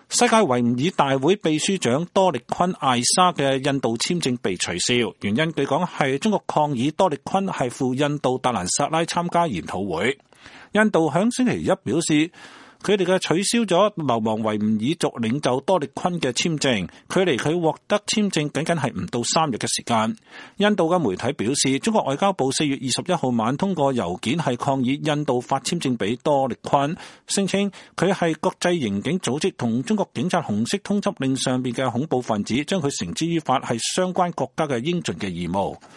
世界維吾爾大會秘書長多力坤艾沙嘅印度簽證被取消，原因據講係中國抗議多力坤係赴印度達蘭薩拉參加研討會。印度響星期一表示，佢哋嘅取消咗流亡維吾爾族領袖多力坤嘅簽證，距離佢獲得簽證僅僅係唔到3日嘅時間。印度嘅媒體表示，中國外交部4月21號晚通過郵件係抗議印度發簽證俾多力坤，聲稱佢係國際刑警組織同中國警察紅色通緝令上邊嘅恐怖分子，將佢繩之於法係相關國家嘅應盡嘅義務。